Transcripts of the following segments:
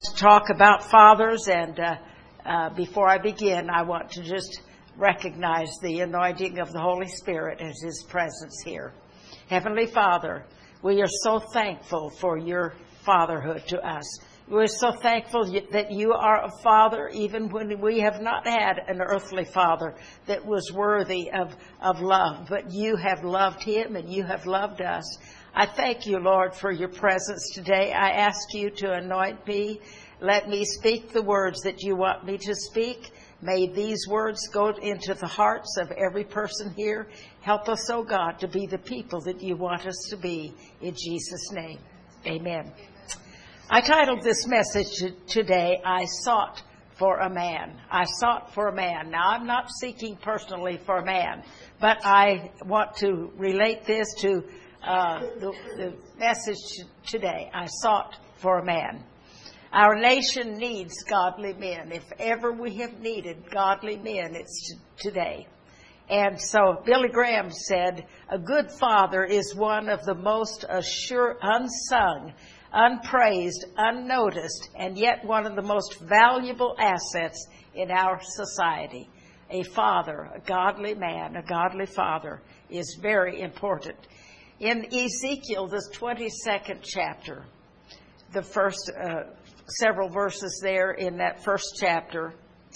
talk about fathers, and before I begin, I want to just recognize the anointing of the Holy Spirit as His presence here. Heavenly Father, we are so thankful for your fatherhood to us. We're so thankful that you are a father even when we have not had an earthly father that was worthy of love. But you have loved him and you have loved us. I thank you, Lord, for your presence today. I ask you to anoint me. Let me speak the words that you want me to speak. May these words go into the hearts of every person here. Help us, oh God, to be the people that you want us to be. In Jesus' name, amen. I titled this message today, I Sought for a Man. I sought for a man. Now, I'm not seeking personally for a man, but I want to relate this to the message today. I sought for a man. Our nation needs godly men. If ever we have needed godly men, it's today. And so Billy Graham said, a good father is one of the most unsung, unpraised, unnoticed, and yet one of the most valuable assets in our society. A father, a godly man, a godly father is very important. In Ezekiel, the 22nd chapter, the first several verses there in that first chapter,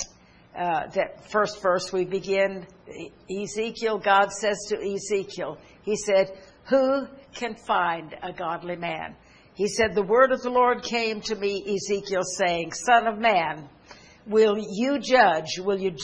that first verse we begin, Ezekiel, God says to Ezekiel, he said, who can find a godly man? He said, the word of the Lord came to me, Ezekiel, saying, Son of man, will you judge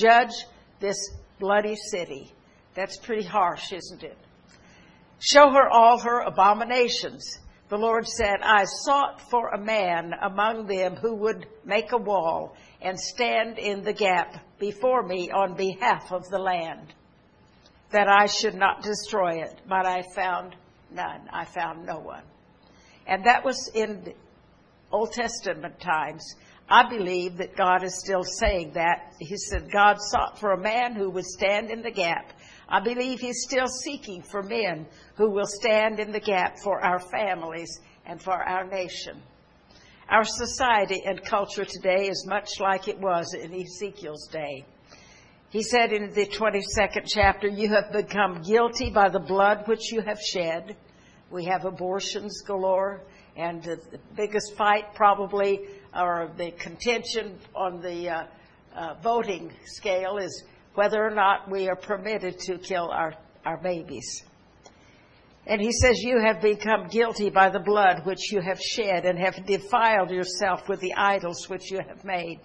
this bloody city? That's pretty harsh, isn't it? Show her all her abominations. The Lord said, I sought for a man among them who would make a wall and stand in the gap before me on behalf of the land, that I should not destroy it. But I found none. I found no one. And that was in Old Testament times. I believe that God is still saying that. He said God sought for a man who would stand in the gap. I believe he's still seeking for men who will stand in the gap for our families and for our nation. Our society and culture today is much like it was in Ezekiel's day. He said in the 22nd chapter, you have become guilty by the blood which you have shed. We have abortions galore, and the biggest fight probably, or the contention on the voting scale, is whether or not we are permitted to kill our babies. And he says, you have become guilty by the blood which you have shed, and have defiled yourself with the idols which you have made.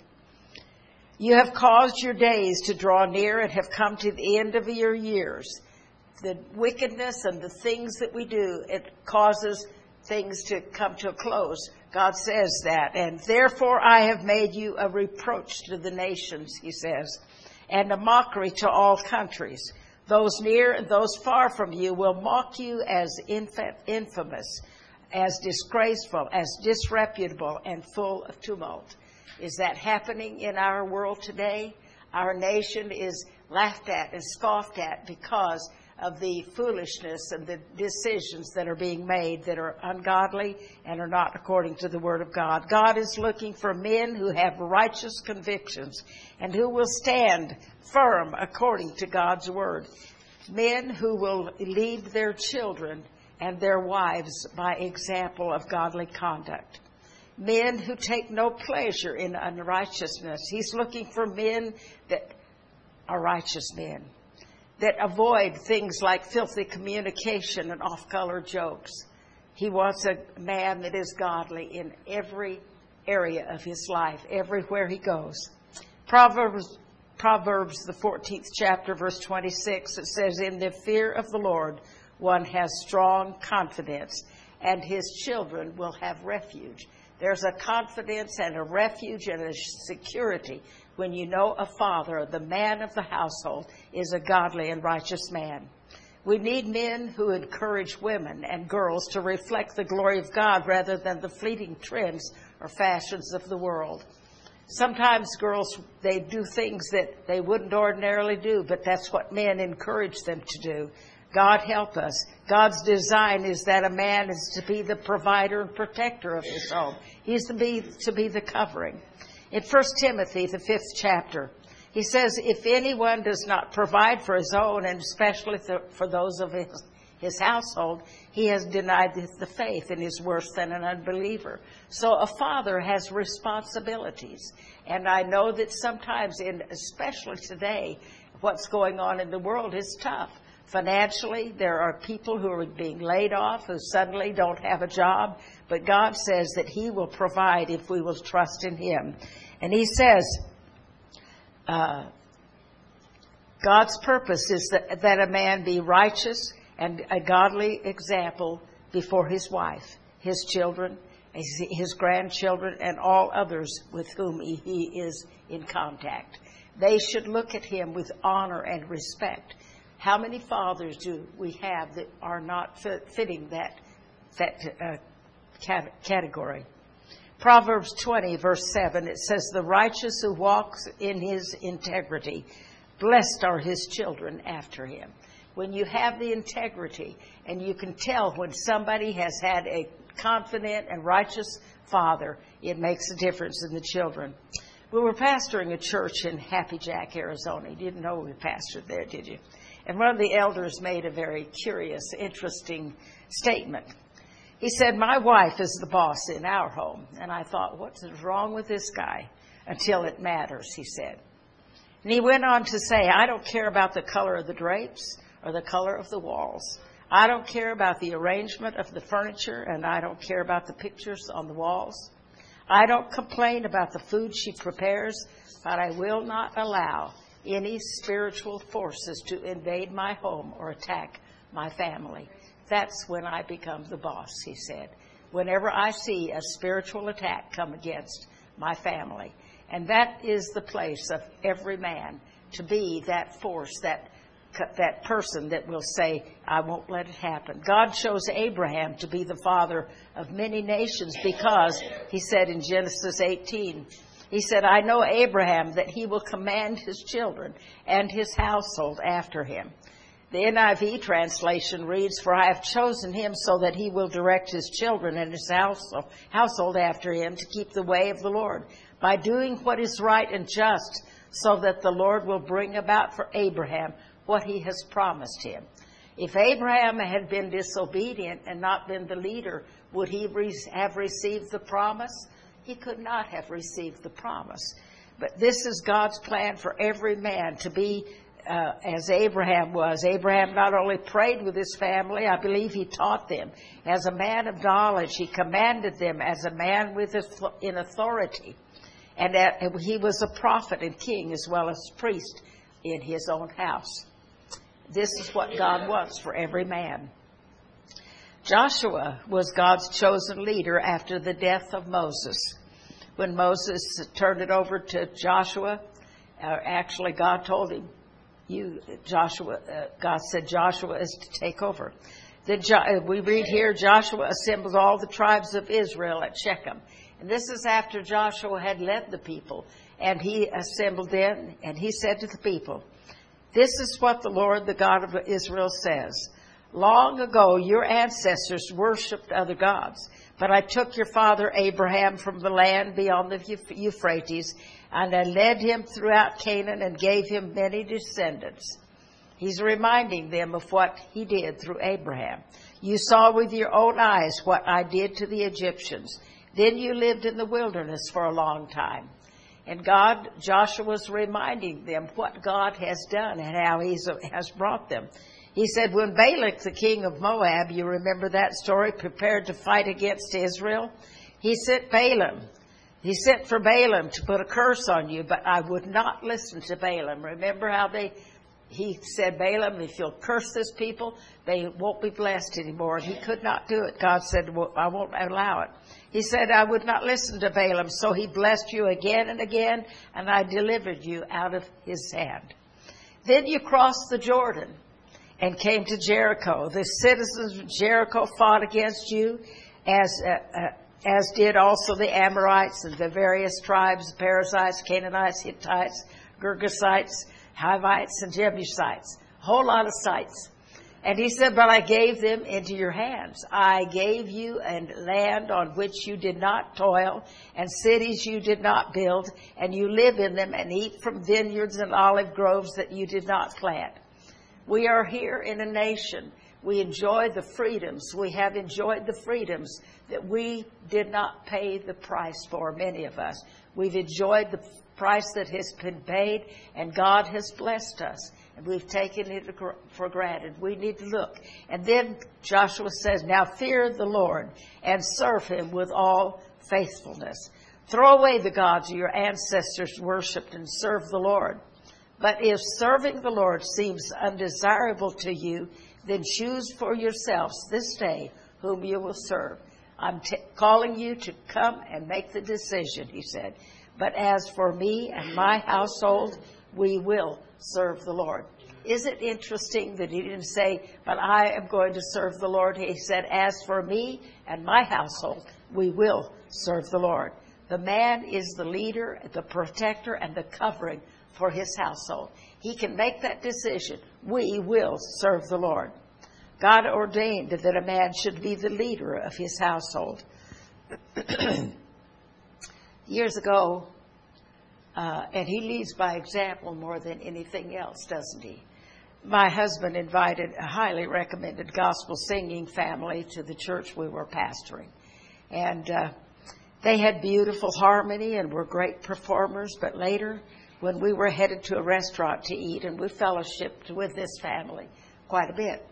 You have caused your days to draw near and have come to the end of your years. The wickedness and the things that we do, it causes things to come to a close. God says that. And therefore I have made you a reproach to the nations, he says, and a mockery to all countries. Those near and those far from you will mock you as infamous, as disgraceful, as disreputable, and full of tumult. Is that happening in our world today? Our nation is laughed at and scoffed at because of the foolishness and the decisions that are being made that are ungodly and are not according to the Word of God. God is looking for men who have righteous convictions and who will stand firm according to God's Word. Men who will lead their children and their wives by example of godly conduct. Men who take no pleasure in unrighteousness. He's looking for men that are righteous men, that avoid things like filthy communication and off-color jokes. He wants a man that is godly in every area of his life, everywhere he goes. Proverbs, the 14th chapter, verse 26, it says, in the fear of the Lord, one has strong confidence, and his children will have refuge. There's a confidence and a refuge and a security when you know a father, the man of the household, is a godly and righteous man. We need men who encourage women and girls to reflect the glory of God rather than the fleeting trends or fashions of the world. Sometimes girls, they do things that they wouldn't ordinarily do, but that's what men encourage them to do. God help us. God's design is that a man is to be the provider and protector of his home. He's to be the covering. In 1 Timothy, the 5th chapter, he says, if anyone does not provide for his own, and especially for those of his household, he has denied the faith and is worse than an unbeliever. So a father has responsibilities. And I know that sometimes, especially today, what's going on in the world is tough. Financially, there are people who are being laid off, who suddenly don't have a job. But God says that he will provide if we will trust in him. And he says, God's purpose is that a man be righteous and a godly example before his wife, his children, his grandchildren, and all others with whom he is in contact. They should look at him with honor and respect. How many fathers do we have that are not fitting that category? Proverbs 20, verse 7, it says, the righteous who walks in his integrity, blessed are his children after him. When you have the integrity, and you can tell when somebody has had a confident and righteous father, it makes a difference in the children. We were pastoring a church in Happy Jack, Arizona. You didn't know we pastored there, did you? And one of the elders made a very curious, interesting statement. He said, my wife is the boss in our home. And I thought, what's wrong with this guy? Until it matters, he said. And he went on to say, I don't care about the color of the drapes or the color of the walls. I don't care about the arrangement of the furniture, and I don't care about the pictures on the walls. I don't complain about the food she prepares, but I will not allow any spiritual forces to invade my home or attack my family. That's when I become the boss, he said. Whenever I see a spiritual attack come against my family. And that is the place of every man, to be that force, that person that will say, I won't let it happen. God chose Abraham to be the father of many nations because, he said in Genesis 18, he said, I know Abraham that he will command his children and his household after him. The NIV translation reads, for I have chosen him so that he will direct his children and his household after him to keep the way of the Lord by doing what is right and just, so that the Lord will bring about for Abraham what he has promised him. If Abraham had been disobedient and not been the leader, would he have received the promise? He could not have received the promise. But this is God's plan for every man, to be as Abraham was. Abraham not only prayed with his family, I believe he taught them. As a man of knowledge, he commanded them as a man in authority. And he was a prophet and king as well as priest in his own house. This is what God wants for every man. Joshua was God's chosen leader after the death of Moses. When Moses turned it over to Joshua, actually God told him, God said Joshua is to take over. Then we read here, Joshua assembled all the tribes of Israel at Shechem. And this is after Joshua had led the people. And he assembled them, and he said to the people, this is what the Lord, the God of Israel, says. Long ago, your ancestors worshipped other gods, but I took your father Abraham from the land beyond the Euphrates, and I led him throughout Canaan and gave him many descendants. He's reminding them of what he did through Abraham. You saw with your own eyes what I did to the Egyptians. Then you lived in the wilderness for a long time. And Joshua's reminding them what God has done and how he has brought them. He said, when Balak, the king of Moab, you remember that story, prepared to fight against Israel, he sent for Balaam to put a curse on you, but I would not listen to Balaam. Remember how he said, Balaam, if you'll curse this people, they won't be blessed anymore. And he could not do it. God said, well, I won't allow it. He said, I would not listen to Balaam. So he blessed you again and again, and I delivered you out of his hand. Then you crossed the Jordan and came to Jericho. The citizens of Jericho fought against you, as did also the Amorites and the various tribes, Perizzites, Canaanites, Hittites, Girgashites, Hivites, and Jebusites. A whole lot of sites. And he said, but I gave them into your hands. I gave you a land on which you did not toil, and cities you did not build, and you live in them and eat from vineyards and olive groves that you did not plant. We are here in a nation. We enjoy the freedoms. We have enjoyed the freedoms that we did not pay the price for, many of us. We've enjoyed the price that has been paid, and God has blessed us. And we've taken it for granted. We need to look. And then Joshua says, now fear the Lord and serve him with all faithfulness. Throw away the gods your ancestors worshipped and serve the Lord. But if serving the Lord seems undesirable to you, then choose for yourselves this day whom you will serve. I'm calling you to come and make the decision, he said. But as for me and my household, we will serve the Lord. Is it interesting that he didn't say, but I am going to serve the Lord? He said, as for me and my household, we will serve the Lord. The man is the leader, the protector, and the covering for his household. He can make that decision. We will serve the Lord. God ordained that a man should be the leader of his household. Years ago, and he leads by example more than anything else, doesn't he? My husband invited a highly recommended gospel singing family to the church we were pastoring. And they had beautiful harmony and were great performers. But later, when we were headed to a restaurant to eat, and we fellowshiped with this family quite a bit.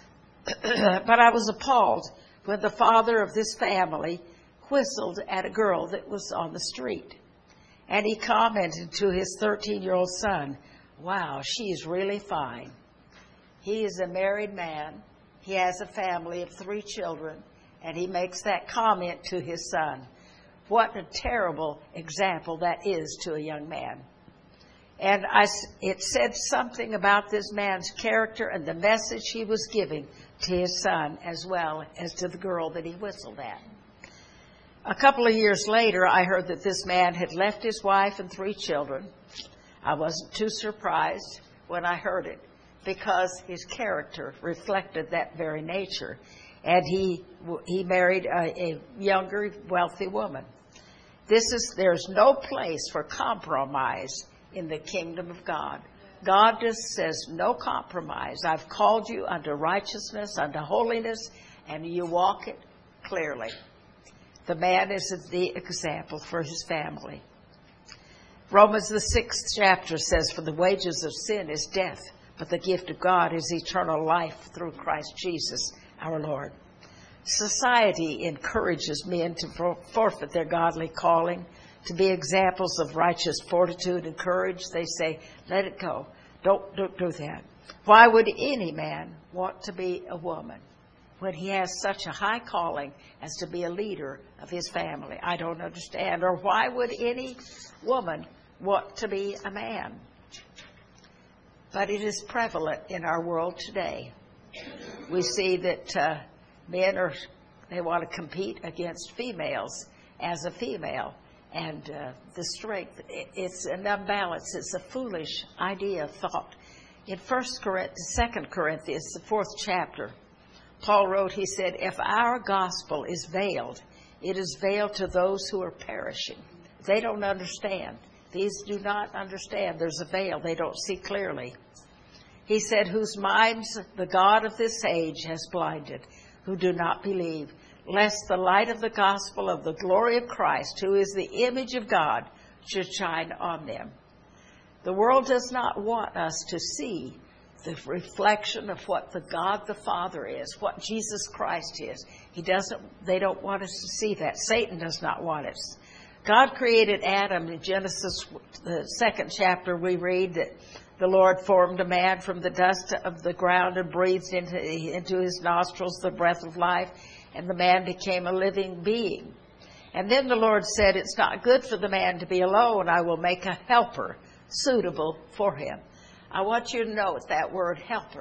But I was appalled when the father of this family whistled at a girl that was on the street. And he commented to his 13-year-old son, wow, she's really fine. He is a married man. He has a family of 3 children, and he makes that comment to his son. What a terrible example that is to a young man. And it said something about this man's character and the message he was giving to his son as well as to the girl that he whistled at. A couple of years later, I heard that this man had left his wife and 3 children. I wasn't too surprised when I heard it because his character reflected that very nature. And he married a younger, wealthy woman. There's no place for compromise in the kingdom of God. God just says no compromise. I've called you unto righteousness, unto holiness, and you walk it clearly. The man is the example for his family. Romans, the 6th chapter says, for the wages of sin is death, but the gift of God is eternal life through Christ Jesus our Lord. Society encourages men to forfeit their godly calling, to be examples of righteous fortitude and courage. They say, let it go. Don't do that. Why would any man want to be a woman when he has such a high calling as to be a leader of his family? I don't understand. Or why would any woman want to be a man? But it is prevalent in our world today. We see that men they want to compete against females as a female. And the strength, it's an imbalance. It's a foolish idea of thought. In 2 Corinthians, the 4th chapter, Paul wrote, he said, if our gospel is veiled, it is veiled to those who are perishing. They don't understand. These do not understand. There's a veil. They don't see clearly. He said, whose minds the God of this age has blinded, who do not believe, lest the light of the gospel of the glory of Christ, who is the image of God, should shine on them. The world does not want us to see the reflection of what the God the Father is, what Jesus Christ is. They don't want us to see that. Satan does not want us. God created Adam in Genesis, the 2nd chapter. We read that the Lord formed a man from the dust of the ground and breathed into his nostrils the breath of life, and the man became a living being. And then the Lord said, it's not good for the man to be alone. I will make a helper suitable for him. I want you to note that word helper.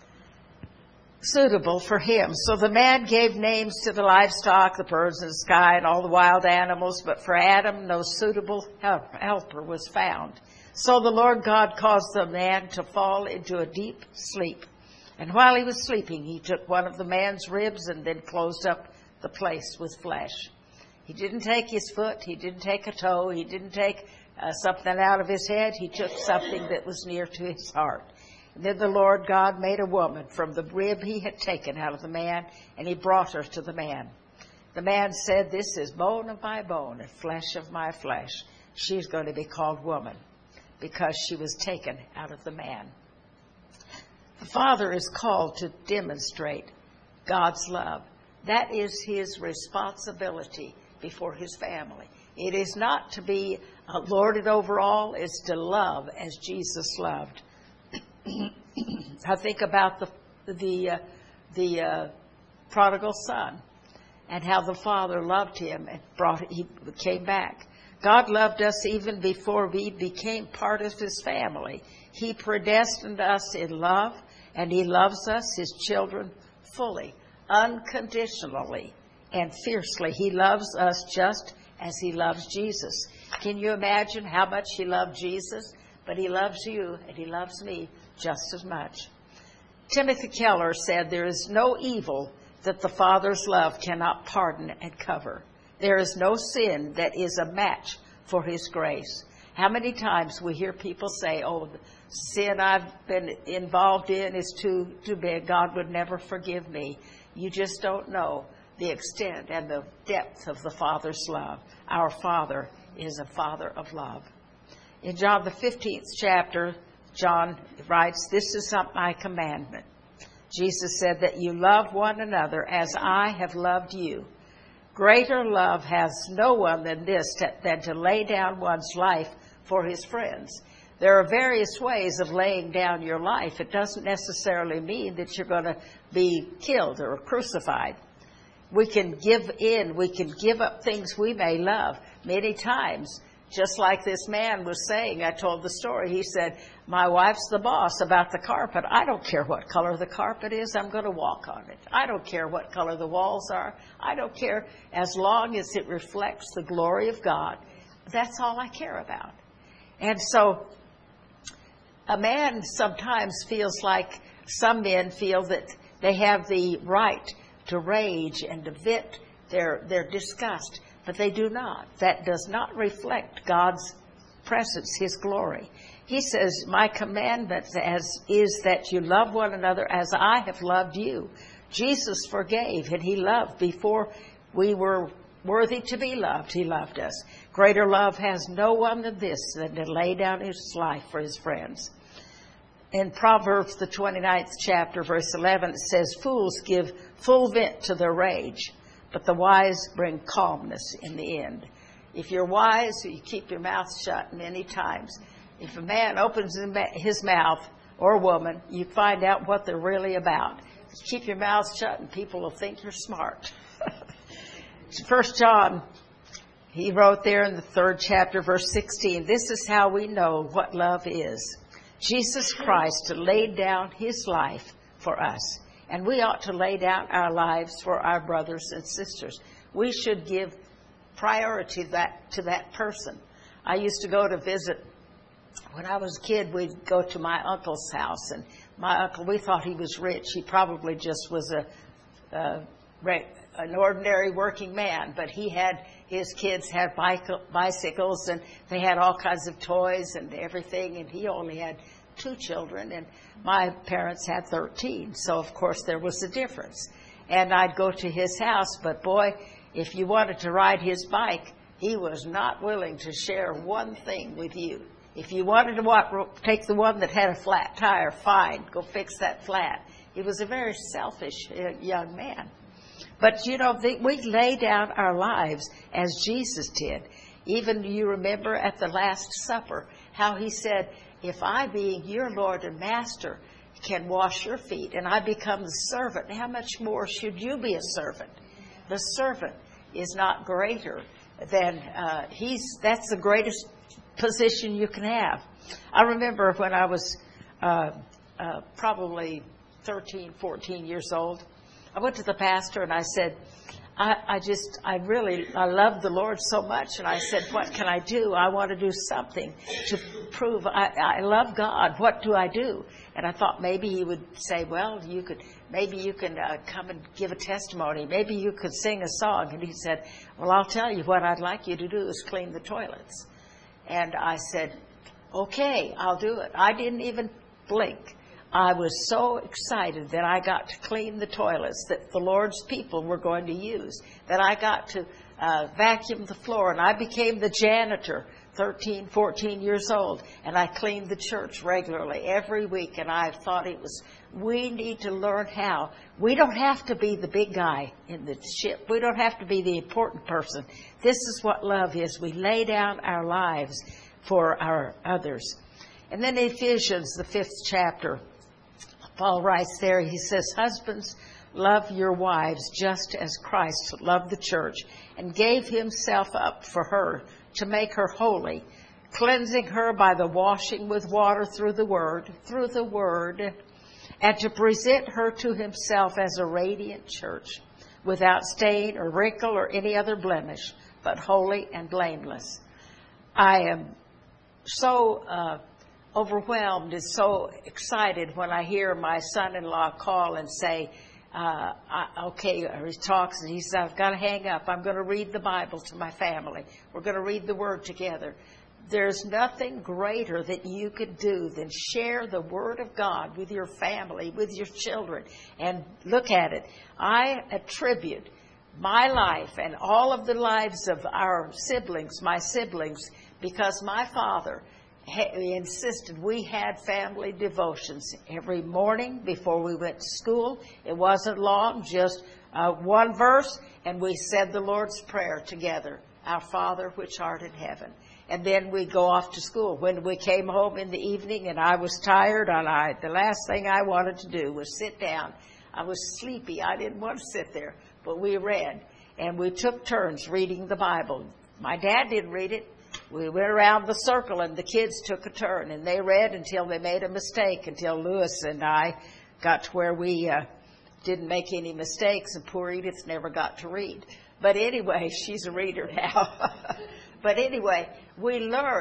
Suitable for him. So the man gave names to the livestock, the birds of the sky, and all the wild animals. But for Adam, no suitable helper was found. So the Lord God caused the man to fall into a deep sleep. And while he was sleeping, he took one of the man's ribs and then closed up the place with flesh. He didn't take his foot. He didn't take a toe. He didn't take something out of his head. He took something that was near to his heart. And then the Lord God made a woman from the rib he had taken out of the man, and he brought her to the man. The man said, "This is bone of my bone and flesh of my flesh. She's going to be called woman because she was taken out of the man." The Father is called to demonstrate God's love. That is his responsibility before his family. It is not to be lorded over all, it's to love as Jesus loved. I think about the prodigal son and how the Father loved him and he came back. God loved us even before we became part of his family. He predestined us in love, and he loves us, his children, fully, unconditionally, and fiercely. He loves us just as he loves Jesus. Can you imagine how much he loved Jesus? But he loves you, and he loves me just as much. Timothy Keller said, "There is no evil that the Father's love cannot pardon and cover. There is no sin that is a match for his grace." How many times we hear people say, "Oh, the sin I've been involved in is too big. God would never forgive me." You just don't know the extent and the depth of the Father's love. Our Father is a Father of love. In John the 15th chapter, John writes, "This is my commandment." Jesus said that you love one another as I have loved you. Greater love has no one than this, than to lay down one's life for his friends. There are various ways of laying down your life. It doesn't necessarily mean that you're going to be killed or crucified. We can give in. We can give up things we may love many times. Just like this man was saying, I told the story. He said, "My wife's the boss about the carpet. I don't care what color the carpet is. I'm going to walk on it. I don't care what color the walls are. I don't care as long as it reflects the glory of God. That's all I care about." And so a man sometimes feels like some men feel that they have the right to rage and to vent their disgust. But they do not. That does not reflect God's presence, his glory. He says, "My commandment is that you love one another as I have loved you." Jesus forgave, and he loved before we were worthy to be loved. He loved us. Greater love has no one than this, than to lay down his life for his friends. In Proverbs, the 29th chapter, verse 11, it says, "Fools give full vent to their rage, but the wise bring calmness in the end." If you're wise, you keep your mouth shut many times. If a man opens his mouth, or a woman, you find out what they're really about. Keep your mouth shut and people will think you're smart. 1 John, he wrote there in the 3rd chapter, verse 16, "This is how we know what love is. Jesus Christ laid down his life for us. And we ought to lay down our lives for our brothers and sisters. We should give priority to that person." I used to go to visit. When I was a kid, we'd go to my uncle's house. And my uncle, we thought he was rich. He probably just was an ordinary working man. But his kids had bicycles, and they had all kinds of toys and everything. And he only had 2 children, and my parents had 13. So, of course, there was a difference. And I'd go to his house, but boy, if you wanted to ride his bike, he was not willing to share one thing with you. If you wanted to take the one that had a flat tire, fine, go fix that flat. He was a very selfish young man. But, you know, we lay down our lives as Jesus did. Even you remember at the Last Supper how he said, "If I, being your Lord and Master, can wash your feet and I become the servant, how much more should you be a servant?" The servant is not greater than that's the greatest position you can have. I remember when I was probably 13, 14 years old, I went to the pastor and I said, I love the Lord so much, and I said, what can I do? I want to do something to prove I love God. What do I do? And I thought maybe he would say, well, you can come and give a testimony. Maybe you could sing a song. And he said, well, I'll tell you what I'd like you to do is clean the toilets. And I said, okay, I'll do it. I didn't even blink. I was so excited that I got to clean the toilets that the Lord's people were going to use, that I got to vacuum the floor, and I became the janitor, 13, 14 years old, and I cleaned the church regularly every week, and I thought we need to learn how. We don't have to be the big guy in the ship. We don't have to be the important person. This is what love is. We lay down our lives for our others. And then Ephesians, the 5th chapter, Paul writes there, he says, husbands, love your wives just as Christ loved the church and gave himself up for her to make her holy, cleansing her by the washing with water through the word, and to present her to himself as a radiant church, without stain or wrinkle or any other blemish, but holy and blameless. I am so overwhelmed and so excited when I hear my son-in-law call and say, or he talks and he says, I've got to hang up. I'm going to read the Bible to my family. We're going to read the Word together. There's nothing greater that you could do than share the Word of God with your family, with your children. And look at it. I attribute my life and all of the lives of our siblings, my siblings, because my father insisted we had family devotions every morning before we went to school. It wasn't long, just one verse, and we said the Lord's Prayer together, Our Father which art in heaven. And then we go off to school. When we came home in the evening and I was tired, the last thing I wanted to do was sit down. I was sleepy. I didn't want to sit there, but we read, and we took turns reading the Bible. My dad didn't read it. We went around the circle, and the kids took a turn, and they read until they made a mistake, until Lewis and I got to where we didn't make any mistakes, and poor Edith never got to read. But anyway, she's a reader now. But anyway, we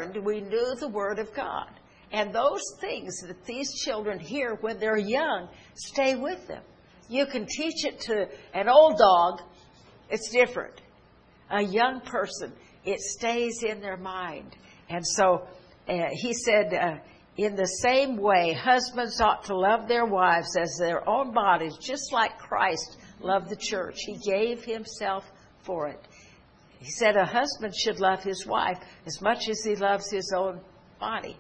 knew the Word of God. And those things that these children hear when they're young stay with them. You can teach it to an old dog, it's different. A young person, it stays in their mind. And so he said, in the same way, husbands ought to love their wives as their own bodies, just like Christ loved the church. He gave himself for it. He said a husband should love his wife as much as he loves his own body.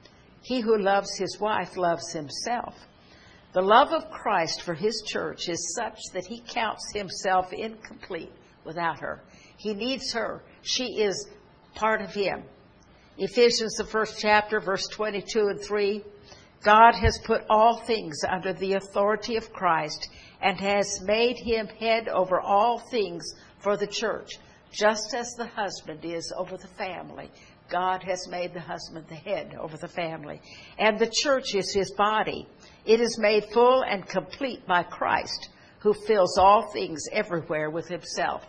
He who loves his wife loves himself. The love of Christ for his church is such that he counts himself incomplete without her. He needs her. She is part of him. Ephesians, the 1st chapter, verse 22 and 3. God has put all things under the authority of Christ and has made him head over all things for the church, just as the husband is over the family. God has made the husband the head over the family. And the church is his body. It is made full and complete by Christ, who fills all things everywhere with himself.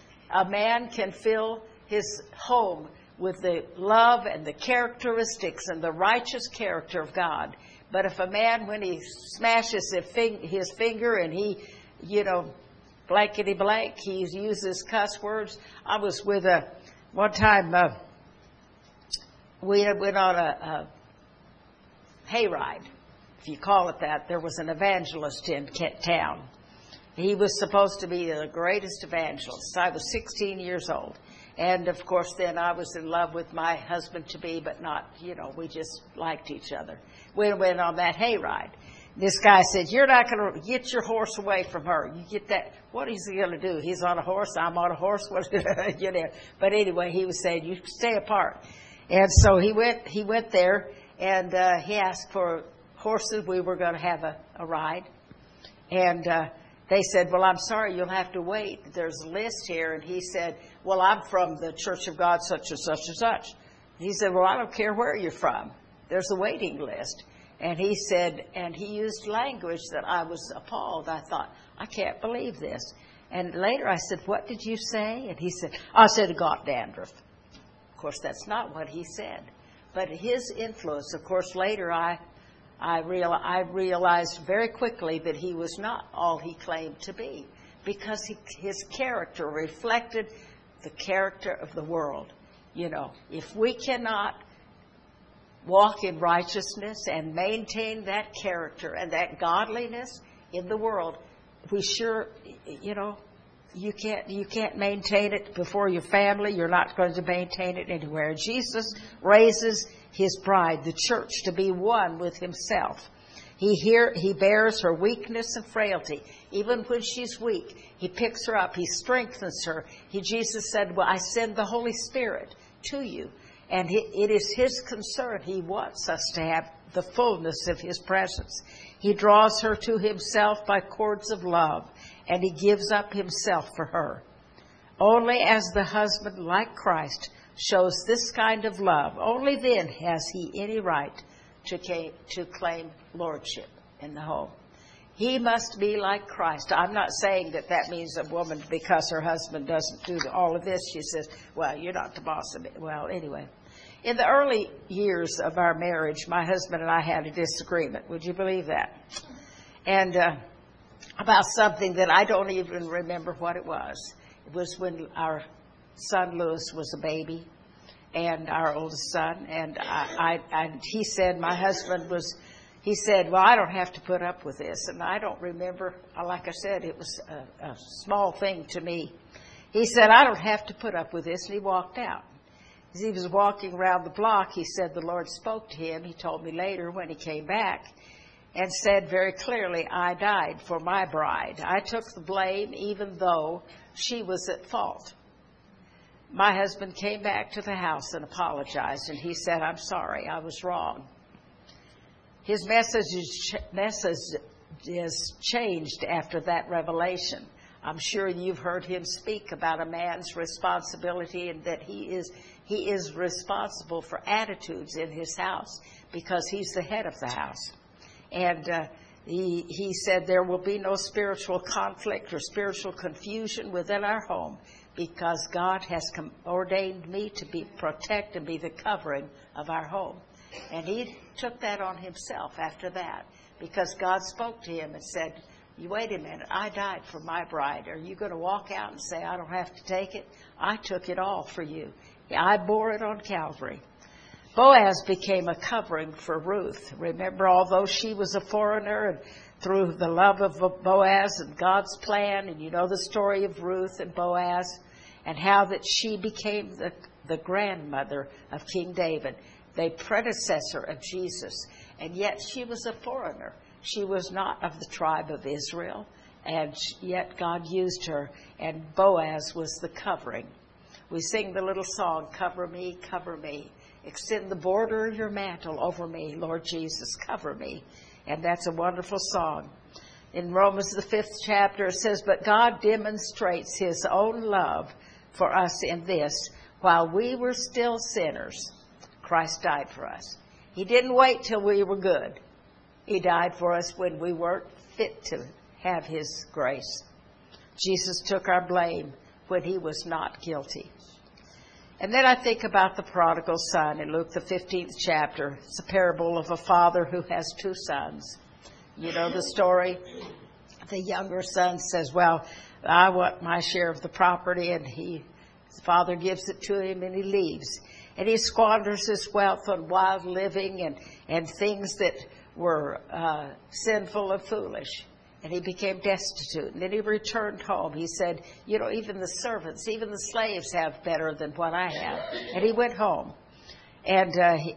A man can fill his home with the love and the characteristics and the righteous character of God. But if a man, when he smashes his finger and he, blankety blank, he uses cuss words. I was with one time, we went on a hayride, if you call it that. There was an evangelist in town. He was supposed to be the greatest evangelist. I was 16 years old. And, of course, then I was in love with my husband-to-be, but not, we just liked each other. We went on that hayride. This guy said, you're not going to get your horse away from her. You get that. What is he going to do? He's on a horse. I'm on a horse. But anyway, he was saying, you stay apart. And so he went there, and he asked for horses. We were going to have a ride. And they said, well, I'm sorry, you'll have to wait. There's a list here. And he said, well, I'm from the Church of God, such and such and such. He said, well, I don't care where you're from. There's a waiting list. And he said, and he used language that I was appalled. I thought, I can't believe this. And later I said, what did you say? And he said, I said, I got dandruff. Of course, that's not what he said. But his influence, of course, later I realized very quickly that he was not all he claimed to be, because his character reflected the character of the world. You know, if we cannot walk in righteousness and maintain that character and that godliness in the world, we sure, you know, you can't maintain it before your family. You're not going to maintain it anywhere. Jesus raises his bride, the church, to be one with himself. He bears her weakness and frailty. Even when she's weak, he picks her up. He strengthens her. Jesus said, well, I send the Holy Spirit to you. And it is his concern. He wants us to have the fullness of his presence. He draws her to himself by cords of love, and he gives up himself for her. Only as the husband, like Christ, shows this kind of love, only then has he any right to claim lordship in the home. He must be like Christ. I'm not saying that means a woman, because her husband doesn't do all of this, she says, well, you're not the boss of me. Well, anyway. In the early years of our marriage, my husband and I had a disagreement. Would you believe that? And about something that I don't even remember what it was. It was when our son Louis was a baby, and our oldest son. And he said, my husband was... He said, well, I don't have to put up with this. And I don't remember. Like I said, it was a small thing to me. He said, I don't have to put up with this. And he walked out. As he was walking around the block, he said the Lord spoke to him. He told me later when he came back and said very clearly, I died for my bride. I took the blame even though she was at fault. My husband came back to the house and apologized. And he said, I'm sorry, I was wrong. His message is changed after that revelation. I'm sure you've heard him speak about a man's responsibility, and that he is responsible for attitudes in his house because he's the head of the house. And he said there will be no spiritual conflict or spiritual confusion within our home, because God has ordained me to protect and be the covering of our home. And he took that on himself after that, because God spoke to him and said, you wait a minute, I died for my bride. Are you going to walk out and say, I don't have to take it? I took it all for you. I bore it on Calvary. Boaz became a covering for Ruth. Remember, although she was a foreigner, and through the love of Boaz and God's plan, and you know the story of Ruth and Boaz, and how that she became the grandmother of King David, the predecessor of Jesus. And yet she was a foreigner. She was not of the tribe of Israel. And yet God used her. And Boaz was the covering. We sing the little song, cover me, cover me. Extend the border of your mantle over me, Lord Jesus, cover me. And that's a wonderful song. In Romans, the 5th chapter, it says, but God demonstrates his own love for us in this: while we were still sinners, Christ died for us. He didn't wait till we were good. He died for us when we weren't fit to have his grace. Jesus took our blame when he was not guilty. And then I think about the prodigal son in Luke, the 15th chapter. It's a parable of a father who has two sons. You know the story? The younger son says, well, I want my share of the property, and his father gives it to him, and he leaves. And he squanders his wealth on wild living and things that were sinful and foolish. And he became destitute. And then he returned home. He said, you know, even the servants, even the slaves have better than what I have. And he went home. And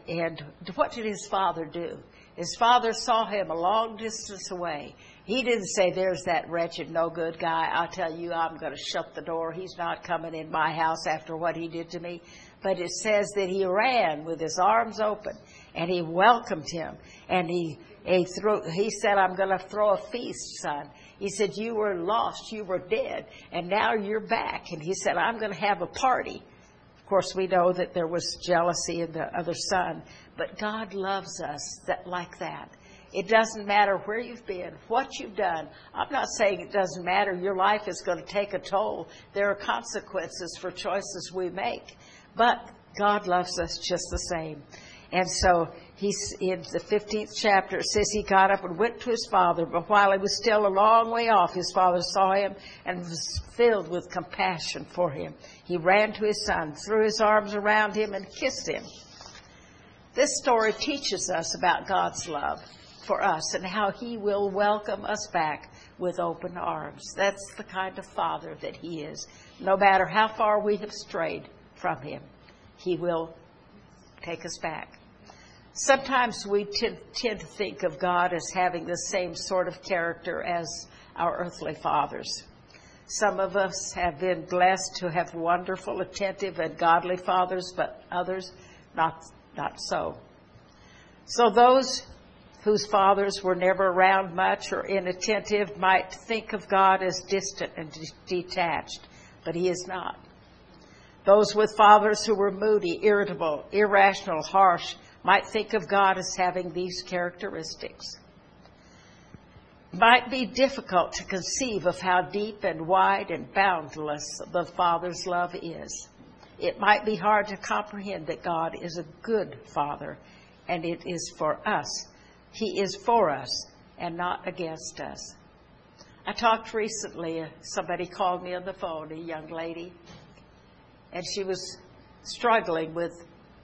what did his father do? His father saw him a long distance away. He didn't say, there's that wretched, no good guy. I'll tell you, I'm going to shut the door. He's not coming in my house after what he did to me. But it says that he ran with his arms open, and he welcomed him. And he said, I'm going to throw a feast, son. He said, you were lost, you were dead, and now you're back. And he said, I'm going to have a party. Of course, we know that there was jealousy in the other son, but God loves us like that. It doesn't matter where you've been, what you've done. I'm not saying it doesn't matter. Your life is going to take a toll. There are consequences for choices we make. But God loves us just the same. And so he's in the 15th chapter, it says he got up and went to his father, but while he was still a long way off, his father saw him and was filled with compassion for him. He ran to his son, threw his arms around him, and kissed him. This story teaches us about God's love for us and how he will welcome us back with open arms. That's the kind of father that he is. No matter how far we have strayed from him, he will take us back. Sometimes we tend to think of God as having the same sort of character as our earthly fathers. Some of us have been blessed to have wonderful, attentive, and godly fathers, but others not so. So those whose fathers were never around much or inattentive might think of God as distant and detached, but he is not. Those with fathers who were moody, irritable, irrational, harsh, might think of God as having these characteristics. It might be difficult to conceive of how deep and wide and boundless the Father's love is. It might be hard to comprehend that God is a good Father, and it is for us. He is for us and not against us. I talked recently, somebody called me on the phone, a young lady, and she was struggling with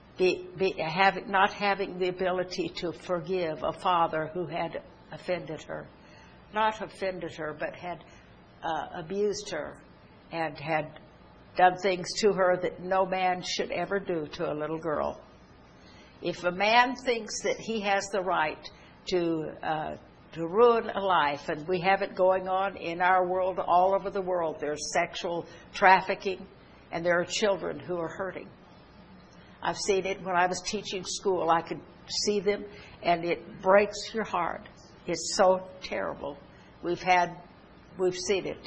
not having the ability to forgive a father who had offended her. Not offended her, but had abused her and had done things to her that no man should ever do to a little girl. If a man thinks that he has the right to ruin a life, and we have it going on in our world, all over the world, there's sexual trafficking, and there are children who are hurting. I've seen it when I was teaching school. I could see them, and it breaks your heart. It's so terrible. We've seen it.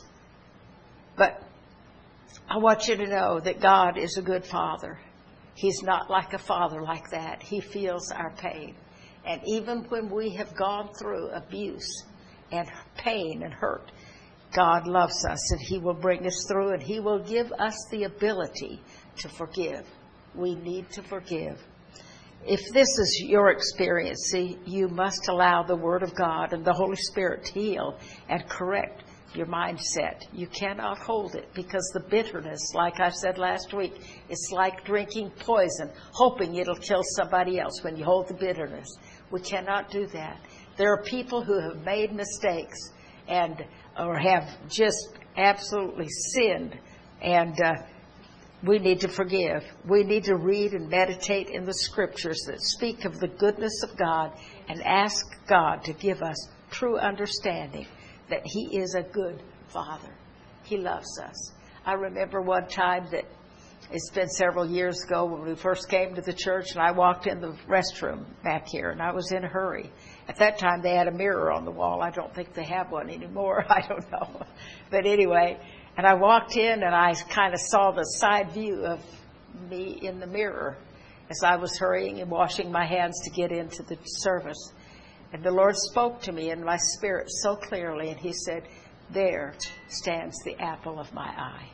But I want you to know that God is a good Father. He's not like a father like that. He feels our pain. And even when we have gone through abuse and pain and hurt, God loves us, and he will bring us through, and he will give us the ability to forgive. We need to forgive. If this is your experience, see, you must allow the Word of God and the Holy Spirit to heal and correct your mindset. You cannot hold it, because the bitterness, like I said last week, it's like drinking poison, hoping it'll kill somebody else when you hold the bitterness. We cannot do that. There are people who have made mistakes or have just absolutely sinned, and we need to forgive. We need to read and meditate in the Scriptures that speak of the goodness of God and ask God to give us true understanding that he is a good Father. He loves us. I remember one time that it's been several years ago when we first came to the church, and I walked in the restroom back here, and I was in a hurry. At that time, they had a mirror on the wall. I don't think they have one anymore. I don't know. But anyway, and I walked in, and I kind of saw the side view of me in the mirror as I was hurrying and washing my hands to get into the service. And the Lord spoke to me in my spirit so clearly, and he said, "There stands the apple of my eye."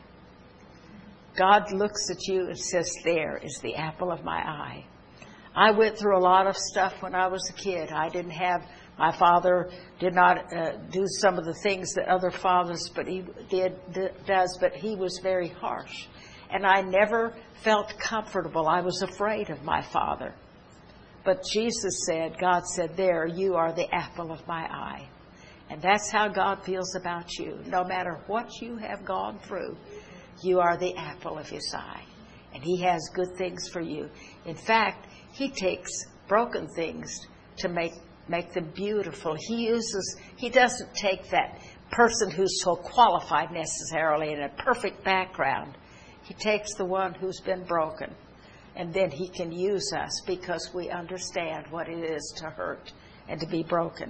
God looks at you and says, "There is the apple of my eye." I went through a lot of stuff when I was a kid. My father did not do some of the things that other fathers but he was very harsh. And I never felt comfortable. I was afraid of my father. But God said, "There, you are the apple of my eye." And that's how God feels about you. No matter what you have gone through, you are the apple of his eye. And he has good things for you. In fact, he takes broken things to make them beautiful. He doesn't take that person who's so qualified necessarily in a perfect background. He takes the one who's been broken. And then he can use us because we understand what it is to hurt and to be broken.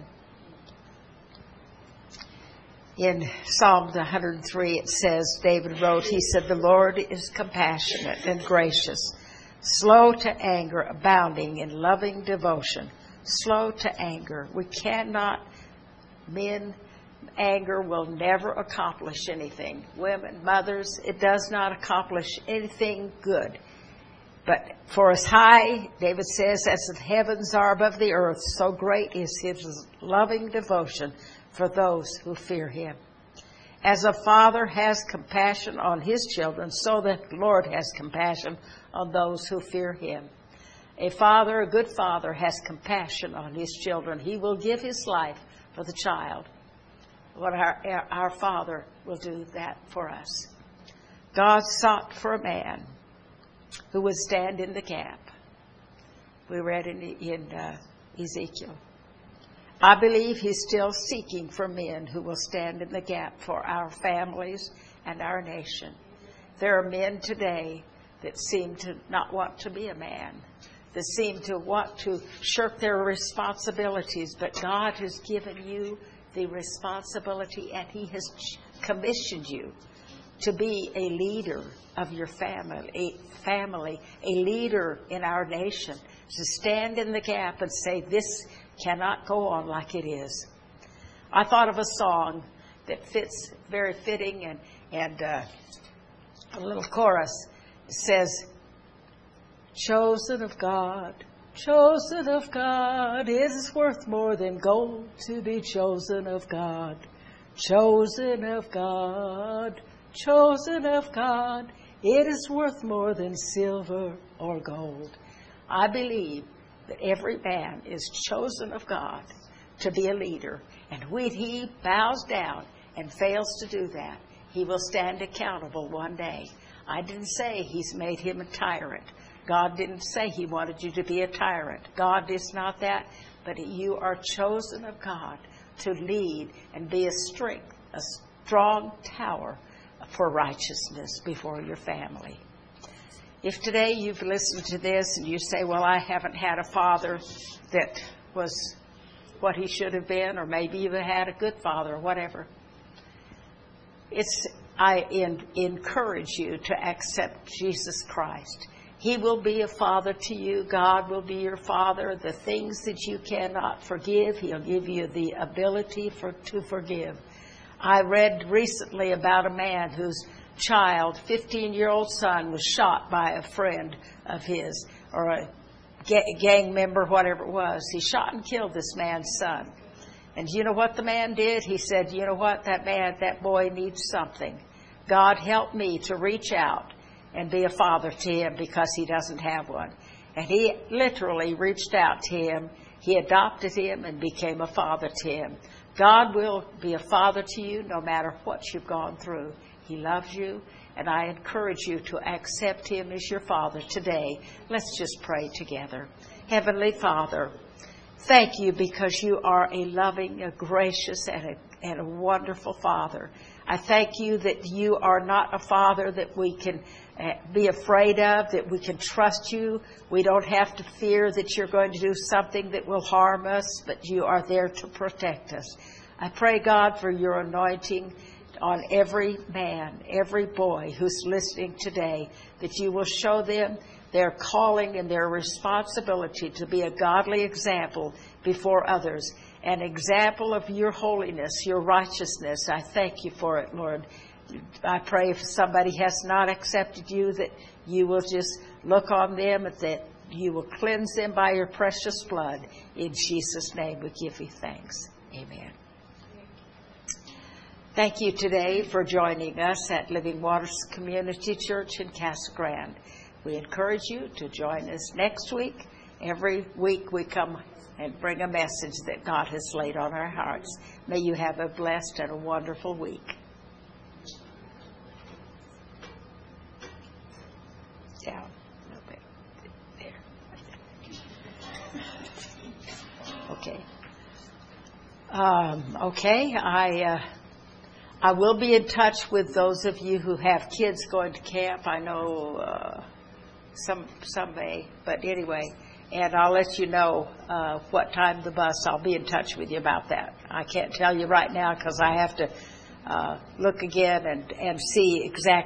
In Psalm 103, it says, David wrote, he said, "The Lord is compassionate and gracious, slow to anger, abounding in loving devotion, slow to anger. We cannot, men, anger will never accomplish anything. Women, mothers, it does not accomplish anything good. But for as high, David says, as the heavens are above the earth, so great is his loving devotion for those who fear him. As a father has compassion on his children, so the Lord has compassion on those who fear him. A father, a good father, has compassion on his children. He will give his life for the child. What our Father will do that for us. God sought for a man who would stand in the gap. We read in Ezekiel. I believe he's still seeking for men who will stand in the gap for our families and our nation. There are men today that seem to not want to be a man, that seem to want to shirk their responsibilities, but God has given you the responsibility, and he has commissioned you to be a leader of your family, a leader in our nation, to stand in the gap and say, this cannot go on like it is. I thought of a song that fits, very fitting, and a little chorus. It says, chosen of God, chosen of God, it is worth more than gold to be chosen of God. Chosen of God, chosen of God, it is worth more than silver or gold. I believe that every man is chosen of God to be a leader. And when he bows down and fails to do that, he will stand accountable one day. I didn't say he's made him a tyrant. God didn't say he wanted you to be a tyrant. God is not that. But you are chosen of God to lead and be a strong tower for righteousness before your family. If today you've listened to this and you say, well, I haven't had a father that was what he should have been, or maybe you had a good father or whatever, I encourage you to accept Jesus Christ. He will be a father to you. God will be your father. The things that you cannot forgive, he'll give you the ability to forgive. I read recently about a man whose child, 15-year-old son, was shot by a friend of his, or a gang member, whatever it was. He shot and killed this man's son. And you know what the man did? He said, you know what, that boy needs something. God help me to reach out and be a father to him because he doesn't have one. And he literally reached out to him. He adopted him and became a father to him. God will be a father to you no matter what you've gone through. He loves you, and I encourage you to accept him as your father today. Let's just pray together. Heavenly Father, thank you because you are a loving, a gracious, and a wonderful Father. I thank you that you are not a Father that we can be afraid of, that we can trust you. We don't have to fear that you're going to do something that will harm us, but you are there to protect us. I pray, God, for your anointing on every man, every boy who's listening today, that you will show them their calling and their responsibility to be a godly example before others, an example of your holiness, your righteousness. I thank you for it, Lord. I pray if somebody has not accepted you, that you will just look on them, that you will cleanse them by your precious blood. In Jesus' name we give you thanks. Amen. Thank you today for joining us at Living Waters Community Church in Casa Grande. We encourage you to join us next week. Every week we come and bring a message that God has laid on our hearts. May you have a blessed and a wonderful week. Down a little bit. There. Okay. I will be in touch with those of you who have kids going to camp. I know some may, but anyway, and I'll let you know what time the bus. I'll be in touch with you about that. I can't tell you right now because I have to look again and see exactly